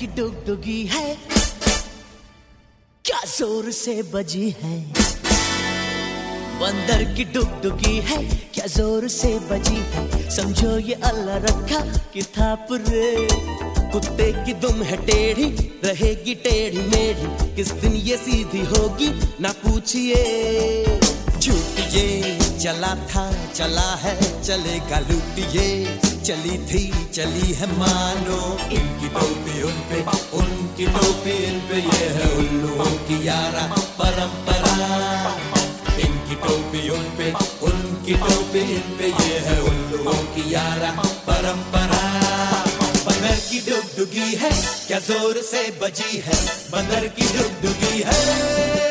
की डुगडुगी है, क्या जोर से बजी है। बंदर की डुगडुगी है, क्या जोर से बजी है। समझो ये अल्लाह रखा कि थाप रे। कुत्ते की दुम है टेढ़ी, रहेगी टेढ़ी मेढ़ी, किस दिन ये सीधी होगी ना पूछिए। झूठिए चला था चला है, चलेगा लूटिए। चली थी चली है मानो, इनकी टोपी उन पे, उनकी टोपी इन पे, ये है उल्लुओं की यारा परंपरा। इनकी टोपी उन पे, उनकी टोपी इन पे, ये है उल्लुओं की यारा परंपरा। बंदर की डुगडुगी है, क्या जोर से बजी है। बंदर की डुगडुगी है।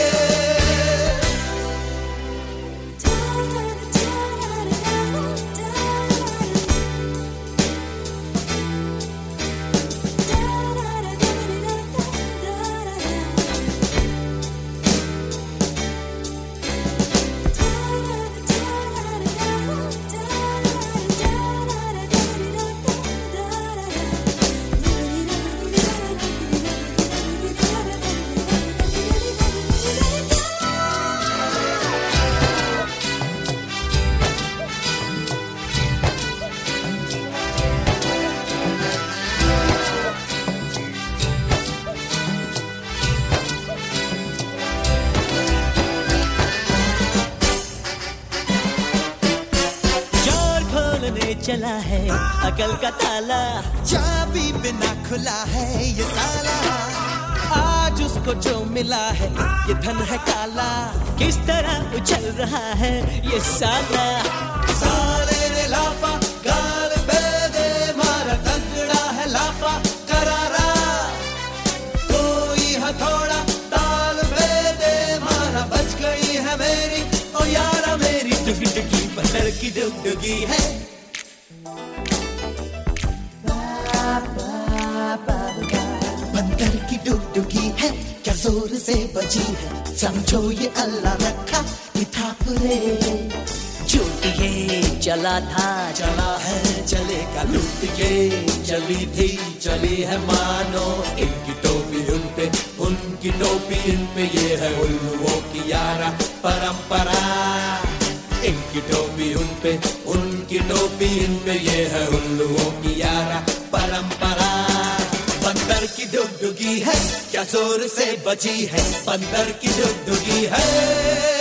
चला है अकल का ताला, चाबी बिना खुला है ये साला। आज उसको जो मिला है ये धन है काला, किस तरह उछल रहा है ये साला। साले ने लाफा गाल पे दे मारा, तगड़ा है लाफा करारा। कोई हथौड़ा ताल पे दे मारा, बच गई है मेरी ओ यारा मेरी डुगडुगी। बंदर की डुगडुगी है, बंदर की डुगडुगी है, क्या जोर से बजी है। समझो ये अल्लाह रखा कि थाप रे। झूठिए चला था चला है, चलेगा लूटिए। चली थी चली है मानो, इनकी टोपी उन पे, उनकी टोपी इन पे, ये है उल्लुओं की यारा परंपरा। इनकी टोपी उन पे, उनकी टोपी इन पे, ये है उल्लुओं की यारा परंपरा। बंदर की डुगडुगी है, क्या जोर से बजी है। बंदर की डुगडुगी है।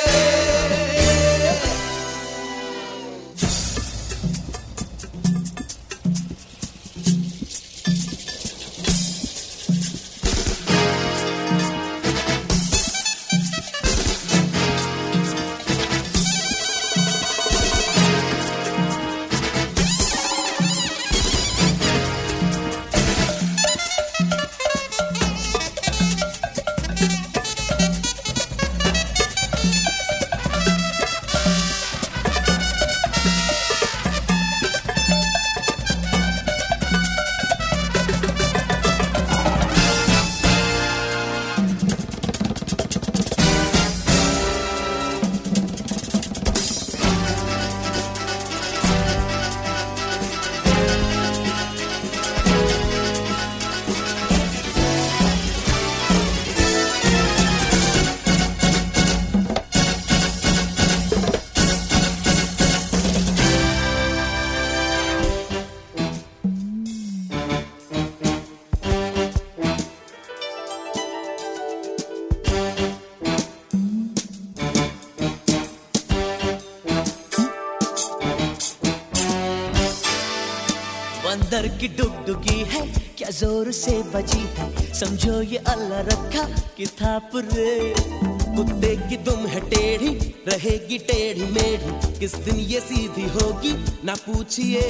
बंदर की डुगडुगी है, क्या जोर से बजी है। समझो ये अल्लाह रखा कि थाप रे। कुत्ते की दुम है टेढ़ी, रहेगी टेढ़ी मेढ़ी, किस दिन ये सीधी होगी ना पूछिए।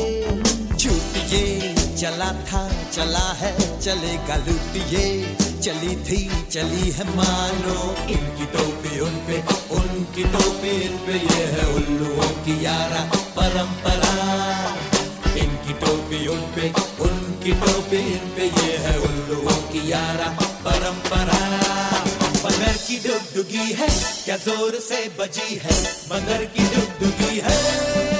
झूठिए चला था चला है, चलेगा लूटिए। चली थी चली है मानो, इनकी टोपी उन पे, उनकी टोपी इन पे, ये है उल्लुओं की यारा परंपरा। इनकी टोपी उन पे, उनकी टोपी इन पे, ये है उल्लुओं की यारा परंपरा। बंदर की डुगडुगी है, क्या जोर से बजी है। बंदर की डुगडुगी है।